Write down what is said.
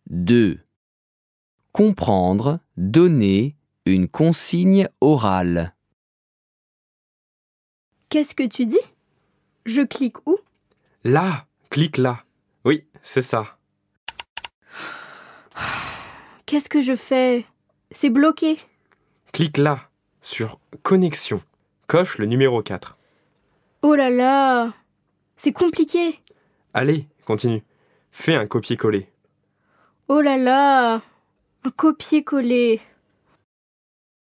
2. Comprendre, donner une consigne orale. Qu'est-ce que tu dis? Je clique où? Là, clique là. Oui, c'est ça. Qu'est-ce que je fais? C'est bloqué. Clique là, sur Connexion. Coche le numéro 4. Oh là là! C'est compliqué. Allez, continue. Fais un copier-coller. Oh là là! Un copier-coller.